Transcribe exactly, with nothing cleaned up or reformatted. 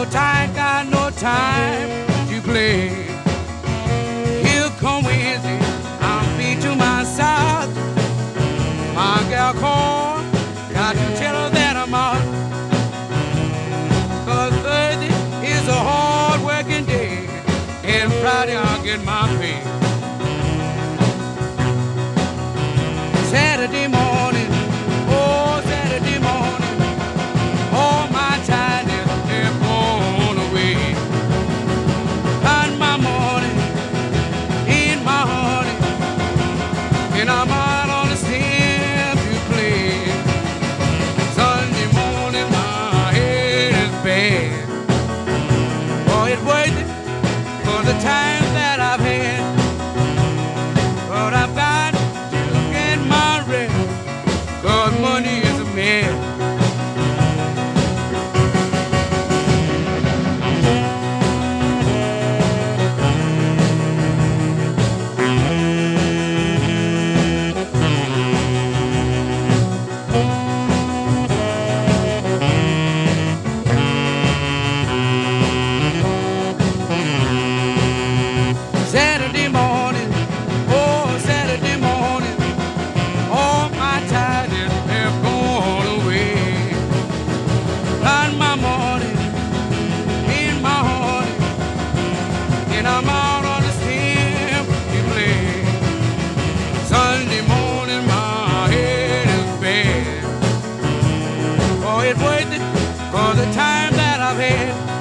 'cause I ain't got no time to play. Here come Wednesday, I'm beat to my side. My gal called, got to tell her that I'm out. 'Cause Thursday is a hard working day, and Friday I'll get my pay. Saturday morning, oh Saturday morning, all my tidings they're blown away. Find my morning in my honey, and I'm out on the stand to play. Sunday morning my head is bad. Boy, it's worth it for the time that I've had, but I've got to get my rest, 'cause money is a man. Saturday morning, oh Saturday morning, all my tidings they're gone away. Find my morning in my honey, and I'm out on the stem to play. Sunday morning my head is bad. Oh, it's worth it for the time that I've had.